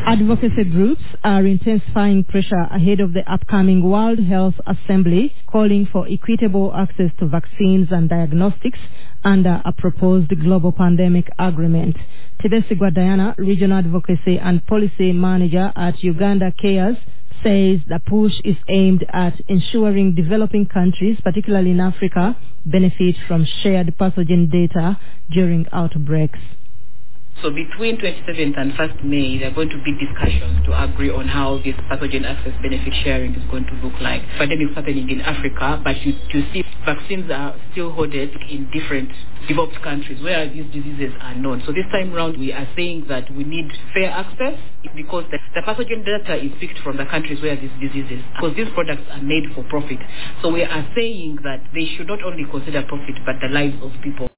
Advocacy groups are intensifying pressure ahead of the upcoming World Health Assembly, calling for equitable access to vaccines and diagnostics under a proposed global pandemic agreement. Tibesigwa Diana, Regional Advocacy and Policy Manager at Uganda Cares, says the push is aimed at ensuring developing countries, particularly in Africa, benefit from shared pathogen data during outbreaks. So between 27th and 1st May, there are going to be discussions to agree on how this pathogen access benefit sharing is going to look like. Pandemic is happening in Africa, but you see vaccines are still hoarded in different developed countries where these diseases are known. So this time round, we are saying that we need fair access because the pathogen data is picked from the countries where these diseases are. Because these products are made for profit. So we are saying that they should not only consider profit, but the lives of people.